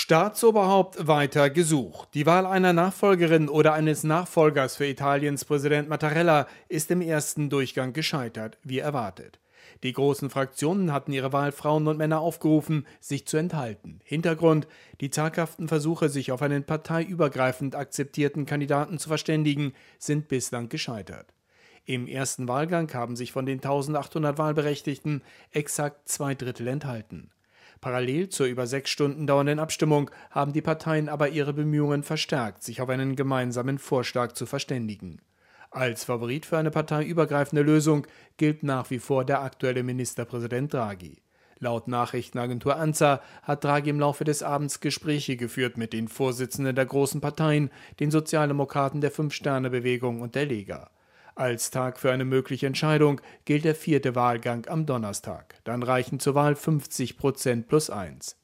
Staatsoberhaupt weiter gesucht. Die Wahl einer Nachfolgerin oder eines Nachfolgers für Italiens Präsident Mattarella ist im ersten Durchgang gescheitert, wie erwartet. Die großen Fraktionen hatten ihre Wahlfrauen und Männer aufgerufen, sich zu enthalten. Hintergrund: die zaghaften Versuche, sich auf einen parteiübergreifend akzeptierten Kandidaten zu verständigen, sind bislang gescheitert. Im ersten Wahlgang haben sich von den 1800 Wahlberechtigten exakt 2/3 enthalten. Parallel zur über 6 Stunden dauernden Abstimmung haben die Parteien aber ihre Bemühungen verstärkt, sich auf einen gemeinsamen Vorschlag zu verständigen. Als Favorit für eine parteiübergreifende Lösung gilt nach wie vor der aktuelle Ministerpräsident Draghi. Laut Nachrichtenagentur ANSA hat Draghi im Laufe des Abends Gespräche geführt mit den Vorsitzenden der großen Parteien, den Sozialdemokraten, der Fünf-Sterne-Bewegung und der Lega. Als Tag für eine mögliche Entscheidung gilt der 4. Wahlgang am Donnerstag. Dann reichen zur Wahl 50% plus 1.